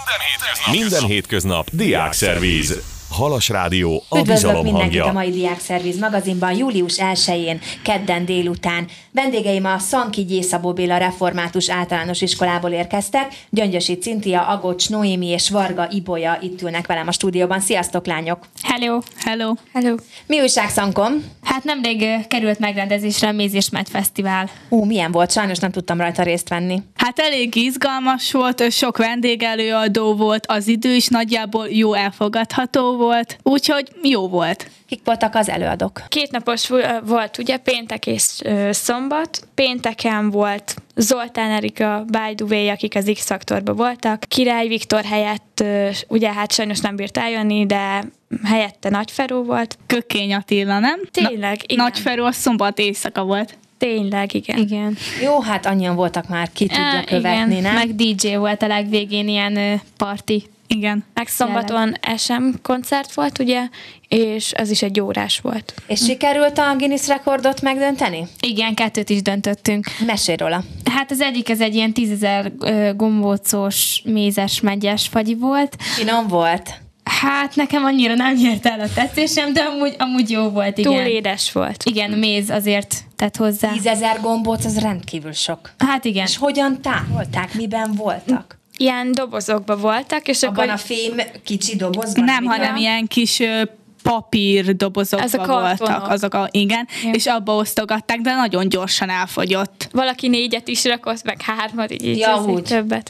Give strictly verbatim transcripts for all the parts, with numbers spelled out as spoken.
hétköznap, Minden hétköznap Diákszervíz. Halas Rádió, a Üdvözlök bizalom mindenkit hangja. a mai Diákszervíz magazinban július elsején, kedden délután. Vendégeim a Szanki Gyész Szabó Béla Református Általános Iskolából érkeztek. Gyöngyösi Cintia, Agocs Noémi és Varga Ibolya itt ülnek velem a stúdióban. Sziasztok, lányok! Hello! Hello! Hello! Mi újság, Szankon? Hát nemrég uh, került megrendezésre a Méz és Megy Fesztivál. Ó, milyen volt? Sajnos nem tudtam rajta részt venni. Hát elég izgalmas volt, sok vendégelőadó volt, az idő is nagyjából jó elfogadható volt, úgyhogy jó volt. Kik voltak az előadók? Kétnapos volt ugye péntek és ö, szombat. Pénteken volt Zoltán Erika, By the Way, akik az X-faktorban voltak. Király Viktor helyett, ö, ugye hát sajnos nem bírt eljönni, de helyette Nagyferó volt. Kökény Attila, nem? Tényleg, Na, igen. Nagyferó a szombat éjszaka volt. Tényleg, igen. Igen. Jó, hát annyian voltak már, ki tudja Á, követni, igen. nem? Meg dé dzsé volt a legvégén, ilyen uh, party. Igen. Meg szombaton es em koncert volt, ugye, és ez is egy órás volt. És sikerült a Guinness rekordot megdönteni? Igen, kettőt is döntöttünk. Mesélj róla. Hát az egyik, ez egy ilyen tízezer uh, gombócos, mézes, megyes fagyi volt. Finom volt. Hát nekem annyira nem nyert el a tetszésem, de amúgy, amúgy jó volt, igen. Túl édes volt. Igen, méz azért tett hozzá. Tízezer gombóc, az rendkívül sok. Hát igen. És hogyan tárolták? Miben voltak? Ilyen dobozokban voltak, és Abban akkor... a fém kicsi dobozban? Nem, amit hanem a- ilyen kis ö, papír dobozokban Ez a kartonok. voltak, azok a, igen, Ja. és abba osztogatták, de nagyon gyorsan elfogyott. Valaki négyet is rakott, meg hármat, így, így Ja, azért úgy. többet.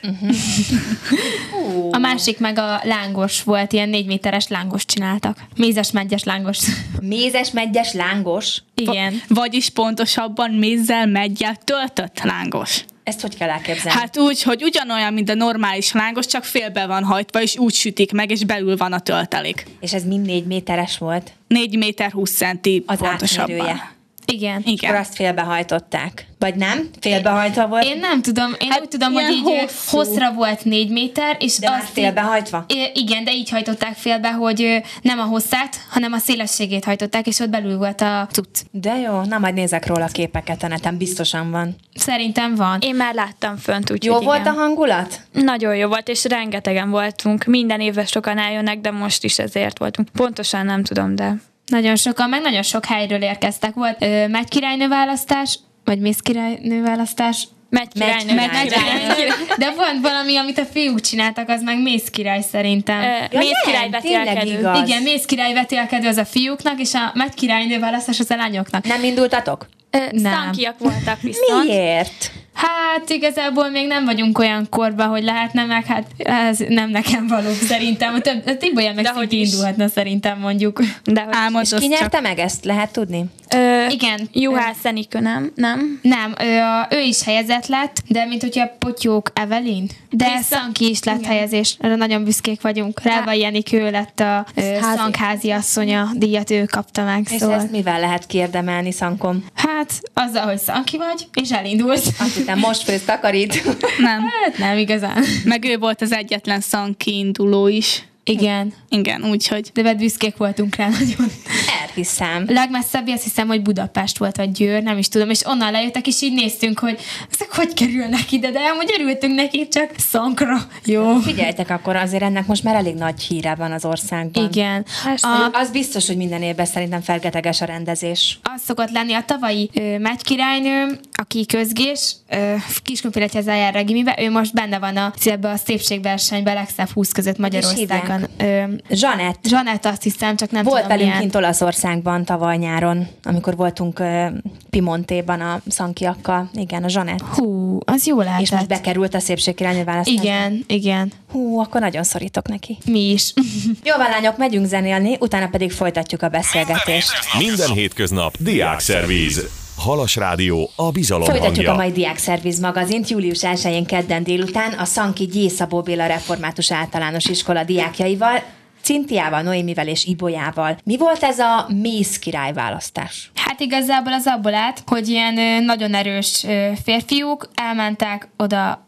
Hú. A másik meg a lángos volt, ilyen négy méteres lángos csináltak. Mézes, megyes lángos. Mézes, megyes, lángos. Igen. Vagyis pontosabban mézzel, meggyel töltött lángos. Ezt hogy kell elképzelni? Hát úgy, hogy ugyanolyan, mint a normális lángos, csak félbe van hajtva, és úgy sütik meg, és belül van a töltelék. És ez mind négy méteres volt? négy méter húsz centi Az pontosabban. átmérője. Igen. Igen. Akkor azt félbehajtották. Vagy nem? Félbehajtva volt? Én nem tudom, én Hát úgy tudom, hogy ilyen így ö, hosszú. hosszra volt négy méter, és De már azt félbehajtva? Így, igen, de így hajtották félbe, hogy ö, nem a hosszát, hanem a szélességét hajtották, és ott belül volt a cucc. De jó, na majd nézek róla képeket a neten, biztosan van. Szerintem van. Én már láttam fönt, úgyhogy Jó igen. volt a hangulat? Nagyon jó volt, és rengetegen voltunk. Minden évben sokan eljönnek, de most is ezért voltunk. Pontosan nem tudom, de... Nagyon sokan, meg nagyon sok helyről érkeztek. Volt ö, Megy királynő választás, vagy Mész királynő választás. Megy Megy királynő. király. Megy királynő. De volt valami, amit a fiúk csináltak, az meg Mész király szerintem. Ö, Ja, Mész nem, király tényleg vetélkedő. igaz. Igen, Mész király vetélkedő az a fiúknak, és a Megy királynő választás az a lányoknak. Nem indultatok? Ö, Nem. Szankiak voltak viszont. Miért? Hát igazából még nem vagyunk olyan korban, hogy lehetne, meg hát ez nem nekem való szerintem. A több, a Tibolya meg Dehogy Sziti is. indulhatna szerintem mondjuk. De hogy... És Álmodozz ki csak. nyerte meg ezt? Lehet tudni? Ö, Igen. Juhász Enikő, nem? Nem? Nem, ő, a, ő is helyezett lett, de mint hogyha Potyók Evelyn. De Vissza- Szanki is lett helyezés, erre nagyon büszkék vagyunk. Rálva Jenikő lett a ö, Házi. Szankházi asszonya, díjat ő kapta meg. És Szóval. ezt mivel lehet kiérdemelni, Szankom? Hát azzal, hogy Szanki vagy, és elindulsz. Azt hittem, most főz takarít. Nem. Hát nem igazán. Meg ő volt az egyetlen Szanki induló is. Igen, Igen, úgyhogy. de mert büszkék voltunk rá nagyon. Elhiszem. Legmesszebb azt hiszem, hogy Budapest volt, vagy Győr, nem is tudom, és onnan lejöttek, és így néztünk, hogy ezek hogy kerülnek ide, de amúgy örültünk neki, csak Szankra. Jó. Figyeljetek, akkor azért ennek most már elég nagy híre van az országban. Igen. Persze. A, Az biztos, hogy minden évben szerintem felgeteges a rendezés. az szokott lenni a tavalyi ö, Megy királynő, aki közgés, ö, Kiskunfélegyház eljár a gimibe, ő most benne van a, ebbe a szépségversenyben legszebb húsz között Magyarországon. Ö, Zsanett. Zsanett azt hiszem, csak nem Volt tudom velünk milyen. kint Olaszországban tavaly nyáron, amikor voltunk uh, Pimontéban a szankiakkal. Igen, a Zsanett. Hú, az jó lehetett. És most bekerült a szépségkirálynő választásba. Igen, igen. Hú, akkor nagyon szorítok neki. Mi is. Jó van, lányok, megyünk zenélni, utána pedig folytatjuk a beszélgetést. Minden hétköznap Diákszervíz. Halas Rádió, a bizalom Folytatjuk hangja. a mai Diákszervíz magazint. július elsején kedden délután a Szanki Gyész Szabó Béla Református Általános Iskola diákjaival, Cintiával, Noémivel és Ibolyával. Mi volt ez a Mész király választás? Hát igazából az abból állt, hogy ilyen ö, nagyon erős ö, férfiúk elmentek oda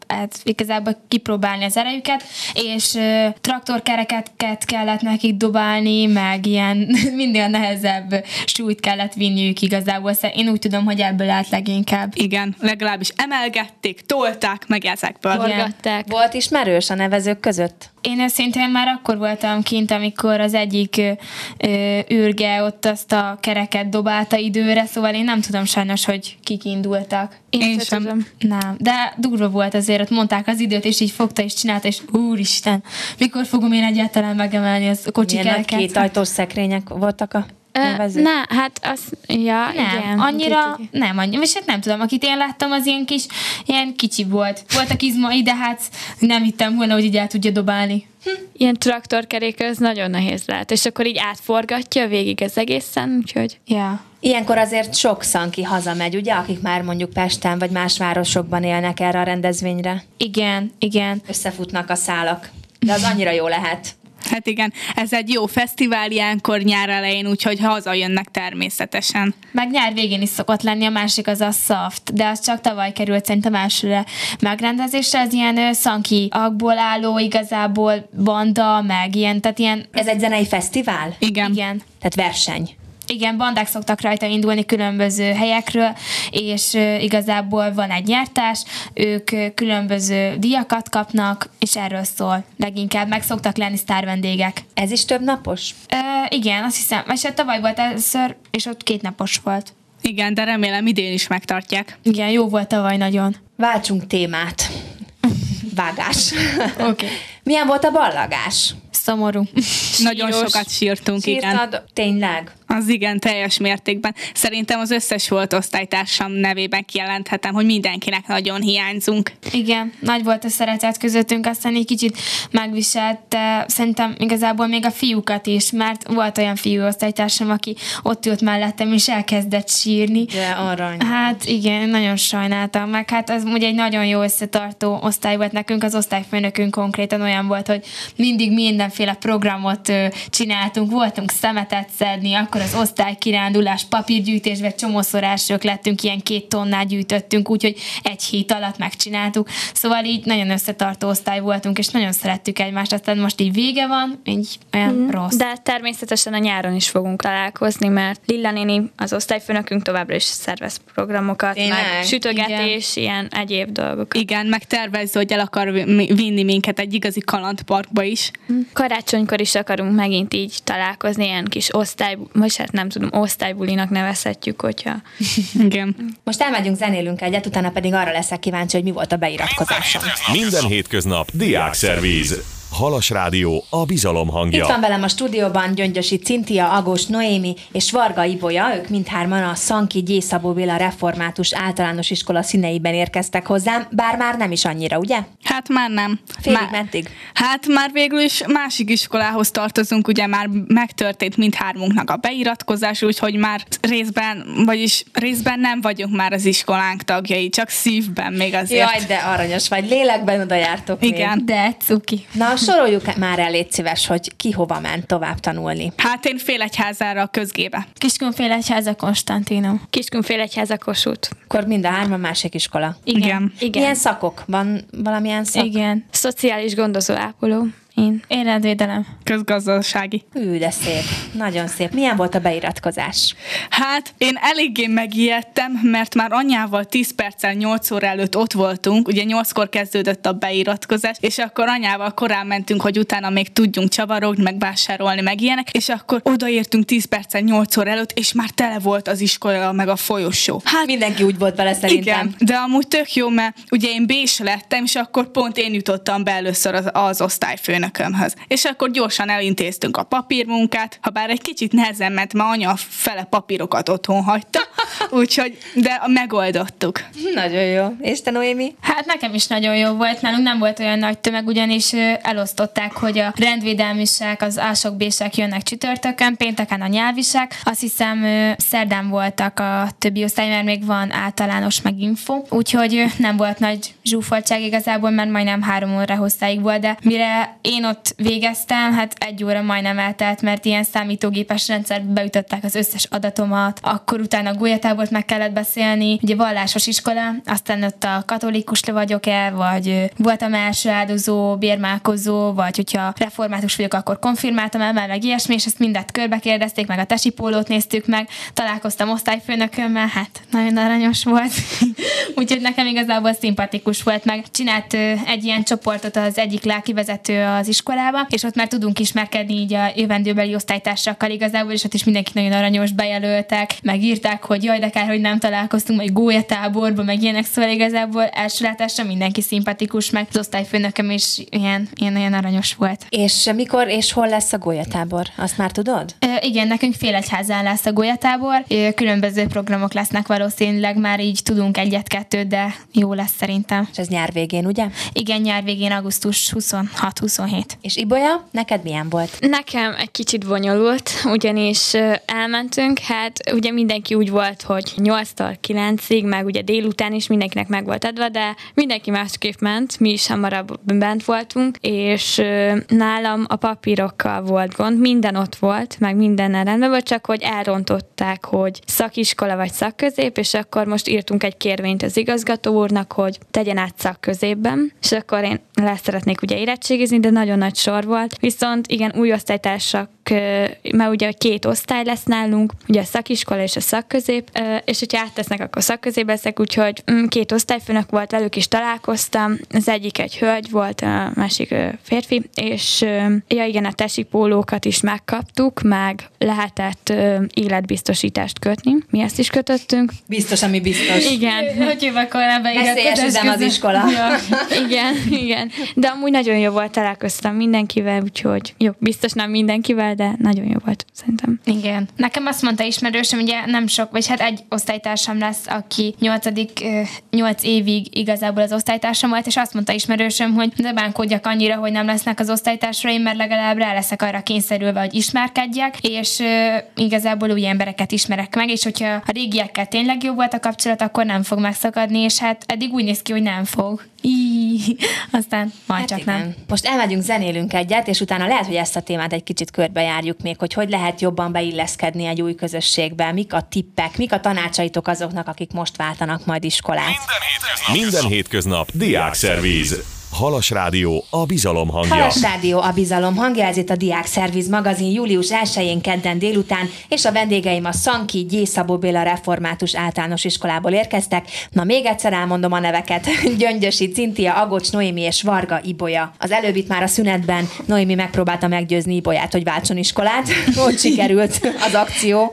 hát igazából kipróbálni az erejüket, és ö, traktorkereket kellett nekik dobálni, meg ilyen minden nehezebb súlyt kellett vinniük igazából. Én úgy tudom, hogy ebből állt leginkább. Igen, legalábbis emelgették, tolták, meg ezekből. Forgatták. Volt ismerős a nevezők között? Én őszintén már akkor voltam kint, amikor az egyik ö, ö, űrge ott azt a kereket dobálta időre, szóval én nem tudom sajnos, hogy kik indultak. Én, Én sem sem. tudom. Nem, de durva volt azért, ott mondták az időt, és így fogta és csinálta, és úristen, mikor fogom én egyáltalán megemelni az a kocsi Milyen nagy kereket? két ajtós szekrények voltak a Ö, nevezők? Na, hát az, ja, Nem, igen. annyira Úgyhogy- nem, annyira, és hát nem tudom, akit én láttam, az ilyen kis, ilyen kicsi volt. Voltak izmai, de hát nem hittem volna, hogy így el tudja dobálni. Ilyen traktorkerék, az nagyon nehéz lehet, és akkor így átforgatja végig az egészen, úgyhogy... Ja. Ilyenkor azért sok szanki hazamegy, ugye, akik már mondjuk Pesten vagy más városokban élnek erre a rendezvényre. Igen, igen. Összefutnak a szálak. De az annyira jó lehet. Hát igen, ez egy jó fesztivál ilyenkor nyár elején, úgyhogy hazajönnek természetesen. Meg nyár végén is szokott lenni, a másik az a Soft, de az csak tavaly került szerintem elsőre megrendezésre, az ilyen ö, szanki akból álló igazából banda, meg ilyen, tehát ilyen, Ez egy zenei fesztivál? Igen. igen. Tehát verseny. Igen, bandák szoktak rajta indulni különböző helyekről, és ö, igazából van egy nyertás, ők ö, különböző díjakat kapnak, és erről szól leginkább, meg szoktak lenni sztárvendégek. Ez is több napos? Ö, igen, azt hiszem, és hát tavaly volt először, és ott két napos volt. Igen, de remélem idén is megtartják. Igen, jó volt tavaly nagyon. Váltsunk témát. Vágás. Oké. Okay. Milyen volt a ballagás? Szomorú. Nagyon Síros. sokat sírtunk, igen. Sírtad? Tényleg? Az igen, teljes mértékben. Szerintem az összes volt osztálytársam nevében kijelenthetem, hogy mindenkinek nagyon hiányzunk. Igen, nagy volt a szeretet közöttünk, aztán egy kicsit megviselt, de szerintem igazából még a fiúkat is, mert volt olyan fiú osztálytársam, aki ott ült mellettem, és elkezdett sírni. De arany. Hát igen, nagyon sajnáltam, meg hát az ugye egy nagyon jó összetartó osztály volt nekünk, az osztályfőnökünk konkrétan olyan volt, hogy mindig mindenféle programot ö, csináltunk, voltunk szemetet szedni, akkor az osztálykirándulás, papírgyűjtés, vagy csomószor elsők lettünk, ilyen két tonnát gyűjtöttünk, úgyhogy egy hét alatt megcsináltuk. Szóval így nagyon összetartó osztály voltunk, és nagyon szerettük egymást, aztán most így vége van, így olyan mm. rossz. De természetesen a nyáron is fogunk találkozni, mert Lilla néni, az osztályfőnökünk továbbra is szervez programokat, Tényleg? meg sütögetés, Igen. ilyen egyéb dolgok. Igen, meg tervezze, hogy el akar vi- vinni minket egy igazi kalandparkba is. Karácsonykor is akarunk megint így találkozni, ilyen kis osztály, vagy hát nem tudom, osztálybulinak nevezhetjük, hogyha... Igen. Most elmegyünk, zenélünk egyet, utána pedig arra leszek kíváncsi, hogy mi volt a beiratkozásom. Minden hétköznap Diákszervíz. Halas Rádió, a bizalom hangja. Itt van velem a stúdióban Gyöngyösi Cintia, Agós Noémi és Varga Ibolya, ők mindhárman a Szanki Gyély Szabó Béla Református Általános Iskola színeiben érkeztek hozzám, bár már nem is annyira, ugye? Hát már nem. Félig Már- meddig. Hát már végül is másik iskolához tartozunk, ugye már megtörtént mindhármunknak a beiratkozás, úgyhogy már részben, vagyis részben nem vagyunk már az iskolánk tagjai, csak szívben még azért. Jaj, de aranyos vagy, lélekben oda jártok még. Igen. De cuki. Na, soroljuk már el, légy szíves, hogy ki hova ment tovább tanulni. Hát én Félegyházára a közgébe. Kiskunfélegyháza Konstantinum. Kiskunfélegyháza Kossuth. Akkor mind a hárman másik iskola. Igen. Igen. Igen. Milyen szakok? Van valamilyen szak? Igen. Szociális gondozó ápoló. Én. Életvédelem. Közgazdasági. Hű, de szép. Nagyon szép. Milyen volt a beiratkozás? Hát én eléggé megijedtem, mert már anyával tíz perccel nyolc óra előtt ott voltunk, ugye nyolckor kezdődött a beiratkozás, és akkor anyával korán mentünk, hogy utána még tudjunk csavarogni, meg vásárolni, meg ilyenek, és akkor odaértünk tíz perccel nyolc óra előtt, és már tele volt az iskola, meg a folyosó. Hát Mindenki úgy volt vele szerintem. igen, de amúgy tök jó, mert ugye én B-s lettem, és akkor pont én jutottam be először az, az osztályfőnökhöz. És akkor gyorsan elintéztünk a papírmunkát, ha bár egy kicsit nehezen ment, mert anya fele papírokat otthon hagyta, úgyhogy, de megoldottuk. Nagyon jó. És te, Noémi? Hát nekem is nagyon jó volt, nálunk nem volt olyan nagy tömeg, ugyanis ö, elosztották, hogy a rendvédelmisek, az ások, bések jönnek csütörtökön, pénteken a nyelvisek. Azt hiszem ö, szerdán voltak a többi osztály, mert még van általános meg info, úgyhogy ö, nem volt nagy zsúfoltság igazából, mert majdnem három óra hosszáig volt, de mire én ott végeztem, hát egy óra majdnem eltelt, mert ilyen számítógépes rendszerbe beütöttek az összes adatomat, akkor utána golyatábort meg kellett beszélni, ugye vallásos iskola, aztán ott a katolikus vagyok-e, vagy voltam első áldozó, bérmálkozó, vagy hogyha református vagyok, akkor konfirmáltam el, meg ilyesmi, és ezt mindet körbe kérdezték, meg a tesipólót néztük meg, találkoztam osztályfőnökömmel, hát nagyon aranyos volt, úgyhogy nekem igazából szimpatikus volt, meg csinált egy ilyen csoportot az egyik lelkivezető az iskolába, és ott már tudunk ismerkedni így a jövendőbeli osztálytársakkal igazából, és ott is mindenki nagyon aranyos, bejelöltek, megírták, hogy jaj, de kár, hogy nem találkoztunk, vagy gólyatáborban, meg ilyenek, szóval igazából első látásra mindenki szimpatikus, meg az osztályfőnököm is ilyen, ilyen, ilyen aranyos volt. És mikor és hol lesz a golyatábor? Azt már tudod? E, igen, nekünk Félegyházán lesz a golyatábor, különböző programok lesznek valószínűleg, már így tudunk egyet-kettőt, de jó lesz szerintem. És ez nyár végén, ugye? Igen, nyár végén, augusztus huszonhat huszonhét. És Ibolya, neked milyen volt? Nekem egy kicsit bonyolult, ugyanis elmentünk, hát ugye mindenki úgy volt, hogy nyolctól kilencig, meg ugye délután is mindenkinek meg volt adva, de mindenki másképp ment, mi is hamarabb bent voltunk, és nálam a papírokkal volt gond, minden ott volt, meg minden rendben volt, csak hogy elrontották, hogy szakiskola vagy szakközép, és akkor most írtunk egy kérvényt az igazgató úrnak, hogy tegyen át szakközépben, és akkor én le szeretnék ugye érettségizni, de nagyon nagy sor volt. Viszont igen, új osztálytársak, mert ugye két osztály lesz nálunk, ugye a szakiskola és a szakközép, és hogyha áttesznek, akkor szakközép leszek, úgyhogy két osztályfőnök volt, velük is találkoztam, az egyik egy hölgy volt, a másik férfi, és ja igen, a tesipólókat is megkaptuk, meg lehetett életbiztosítást kötni. Mi ezt is kötöttünk. Biztos, ami biztos. Igen. Hogy jövök volna Veszélyes üzem az iskola. Ja. Igen, igen. De amúgy nagyon jó volt, találkoztam mindenkivel, úgyhogy jó, biztos nem mindenkivel, de nagyon jó volt, szerintem. Igen. Nekem azt mondta ismerősöm, ugye nem sok, vagy hát egy osztálytársam lesz, aki nyolcadik, nyolc évig igazából az osztálytársam volt, és azt mondta ismerősöm, hogy ne bánkodjak annyira, hogy nem lesznek az osztálytársaim, mert legalább rá leszek arra kényszerülve, hogy ismerkedjek, és uh, igazából új embereket ismerek meg, és hogyha a régiekkel tényleg jó volt a kapcsolat, akkor nem fog megszakadni, és hát eddig úgy néz ki, hogy nem fog. Íí, aztán majd Hát csak igen. nem. Most elmegyünk, zenélünk egyet, és utána lehet, hogy ezt a témát egy kicsit körbejárjuk még, hogy hogy lehet jobban beilleszkedni egy új közösségbe, mik a tippek, mik a tanácsaitok azoknak, akik most váltanak majd iskolát. Minden hétköznap Diákszervíz. Halas Rádió, a bizalom hangja. Halas Rádió, a bizalom hangja, ez itt a Diákszervíz magazin július elsején kedden délután, és a vendégeim a Szanki Gyély Szabó Béla Református Általános Iskolából érkeztek. Na még egyszer elmondom a neveket. Gyöngyösi Cintia, Agocs Noémi és Varga Ibolya. Az előbbit már a szünetben Noémi megpróbálta meggyőzni Ibolyát, hogy váltson iskolát. Hogy sikerült az akció?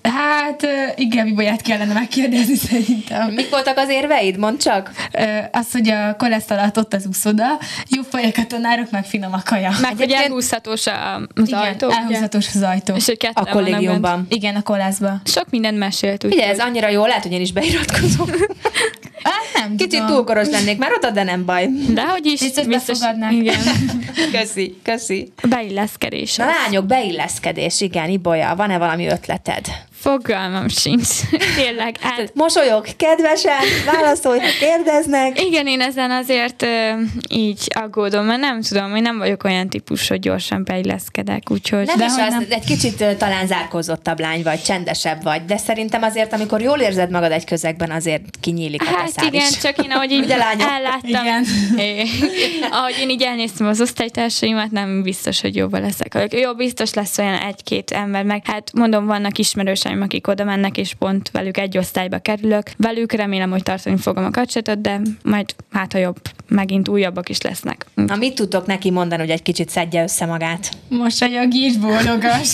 Hát igen, Ibolyát kellene megkérdezni szerintem. Mik voltak az érveid? Mondd csak. Az, hogy a kolesz alatt ott az úszoda, jó fejek a tanárok, meg finom a kaja. Meg hogy elhúzhatós az igen, ajtó. elhúzhatós az ajtó. És hogy ketten A kollégiumban. Igen, a koleszba. Sok mindent mesélt. Úgy, Ugye, ez annyira jó, lehet, hogy én is beiratkozom. Hát nem Kicsit tudom. túl koros lennék már ott, de nem baj. de hogy is Biztos befogadnak. igen. Köszi, köszi. Beilleszkedés. Na lányok, beilleszkedés, igen, Ibolya, van-e valami ötleted? Fogalmam sincs. Tényleg. Hát, Mosolyog kedvesen, válaszolj, ha kérdeznek. igen, én ezen azért ö, így aggódom, mert nem tudom, én nem vagyok olyan típus, hogy gyorsan beilleszkedek, úgyhogy... Nem de is hogy az, egy kicsit ö, talán zárkózottabb lány vagy, csendesebb vagy, de szerintem azért, amikor jól érzed magad egy közegben, azért kinyílik a Hát teszád igen, is. csak én ahogy így Ugye, lányok? elláttam, Igen. É, ahogy én így elnéztem az osztálytársaimat, nem biztos, hogy jobban leszek. Jó, biztos lesz olyan egy-két ember, meg hát mondom, vannak ismerőseim, akik oda mennek, és pont velük egy osztályba kerülök. Velük remélem, hogy tartani fogom a kapcsolatot, de majd hát, ha jobb, megint újabbak is lesznek. Na, mit tudtok neki mondani, hogy egy kicsit szedje össze magát? Mosolyog is, bólogas.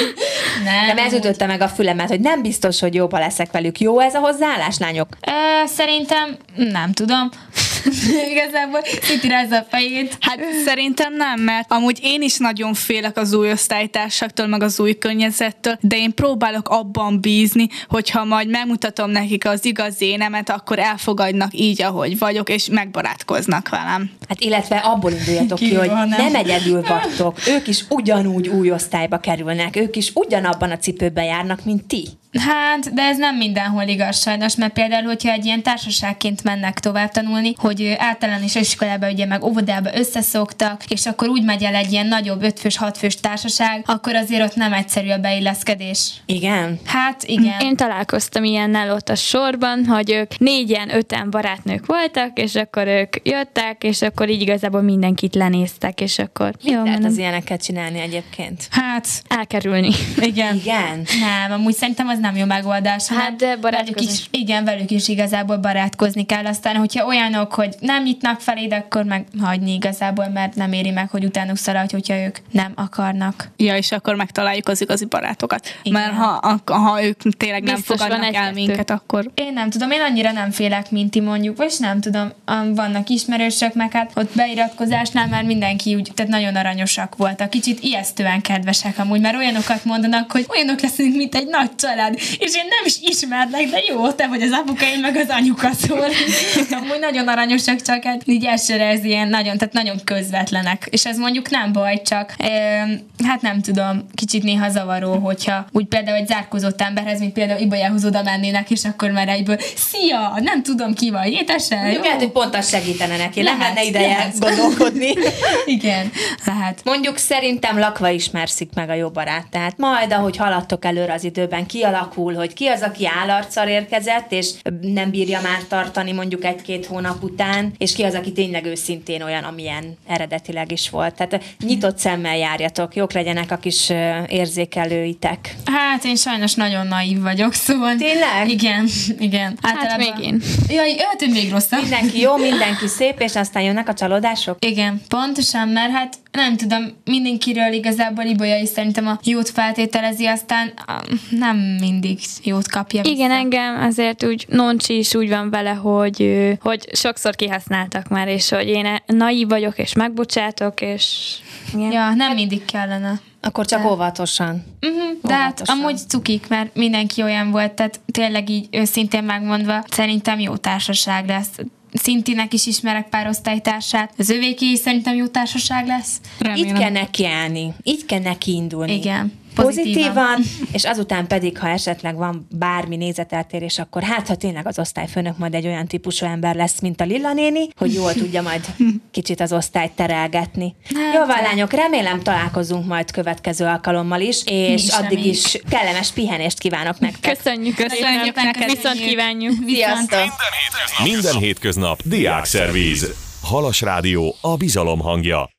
Nem. Nem ez ütötte meg a fülemet, hogy nem biztos, hogy jóba leszek velük. Jó ez a hozzáállás, lányok? Ö, szerintem nem tudom. Igazából Cinti rázza a fejét. Hát szerintem nem, mert amúgy én is nagyon félek az új osztálytársaktól, meg az új környezettől, de én próbálok abban bízni, hogyha majd megmutatom nekik az igazi énemet, akkor elfogadnak így, ahogy vagyok, és megbarátkoznak velem. Hát illetve abból induljatok ki, Ki hogy van, nem? nem egyedül vagytok. Ők is ugyanúgy új osztályba kerülnek, ők is ugyanabban a cipőben járnak, mint ti. Hát, de ez nem mindenhol igaz sajnos, mert például, hogyha egy ilyen társaságként mennek tovább tanulni, hogy általános iskolába ugye meg óvodába összeszoktak, és akkor úgy megy el egy ilyen nagyobb ötfős, hatfős társaság, akkor azért ott nem egyszerű a beilleszkedés. Igen? Hát igen. Én találkoztam ilyennel ott a sorban, hogy ők négyen, öten barátnők voltak, és akkor ők jöttek, és akkor így igazából mindenkit lenéztek, és akkor Mit jó, lehet mondom, az ilyeneket csinálni egyébként? Hát, elkerülni. igen. Igen? Nem, amúgy szerintem az nem jó megoldás. hanem Hát, de barátkozni. velük is, igen, velük is igazából barátkozni kell. Aztán, hogyha olyanok, hogy nem nyitnak feléd, akkor meg hagyni igazából, mert nem éri meg, hogy utánuk szaladj, hogyha ők nem akarnak. Ja, és akkor megtaláljuk az igazi barátokat. Igen. Mert ha, ha ők tényleg nem Biztos van fogadnak el egy-kettő. minket, akkor... Én nem tudom, én annyira nem félek, mint ti mondjuk, vagy nem tudom, am, vannak ismerősök, meg hát ott beiratkozásnál már mindenki úgy, tehát nagyon aranyosak voltak, kicsit ijesztően kedvesek amúgy, mert olyanokat mondanak, hogy olyanok leszünk, mint egy nagy család, és én nem is ismerlek, de jó, te vagy az apuka, én meg az anyuka, szóval amúgy nagyon aranyosak, csak hát így elsőre ez ilyen nagyon, tehát nagyon közvetlenek, és ez mondjuk nem baj, csak e, hát nem tudom, kicsit néha zavaró, hogyha úgy például egy zárkózott emberhez, mint például Ibolyához oda mennének, és akkor már egyből szia, nem tudom ki vagy, étesen, jó? Lehet, hogy pont az segítene neki, nem Lehet, lenne ideje lehet. gondolkodni. Igen, lehet. Mondjuk szerintem lakva ismerszik meg a jó barát. Tehát majd, ahogy haladtok előre az időben, kialakul, hogy ki az, aki állarccal érkezett, és nem bírja már tartani mondjuk egy-két hónap után, és ki az, aki tényleg őszintén olyan, amilyen eredetileg is volt. Tehát nyitott szemmel járjatok, jók legyenek a kis ö, érzékelőitek. Hát én sajnos nagyon naív vagyok, szóval... Tényleg? Igen, igen. Hát még én. Jaj, hát ő még rosszabb. Mindenki jó, mindenki szép, és aztán jönnek a csalódások? Igen, pontosan, mert hát nem tudom, mindenkiről igazából Ibolya is szerintem a jót feltételezi, aztán ah, nem mindig jót kapja vissza. Igen, engem azért úgy noncsi is úgy van vele, hogy, ö, hogy sokszor kihasználtak már, és hogy én naív vagyok, és megbocsátok, és igen. Ja, nem mindig kellene. Akkor csak óvatosan. Uh-huh, de hát Óvatosan. amúgy cukik, mert mindenki olyan volt, tehát tényleg így őszintén megmondva, szerintem jó társaság lesz. Szintinek is ismerek pár osztálytársát, az övéké is szerintem jó társaság lesz. Remélem. Így kell nekiállni, így kell neki indulni. Igen. Pozitívan, Pozitívan. és azután pedig, ha esetleg van bármi nézeteltérés, akkor hát, ha tényleg az osztályfőnök majd egy olyan típusú ember lesz, mint a Lilla néni, hogy jól tudja majd kicsit az osztályt terelgetni. Hát, Jó van, lányok, remélem találkozunk majd következő alkalommal is, és is addig reméljük. is kellemes pihenést kívánok nektek. Köszönjük, Köszönjük szépen. neked. Viszont kívánjuk. Sziasztok! Minden hétköznap Diák Szervíz. Halas Rádió, a bizalom hangja.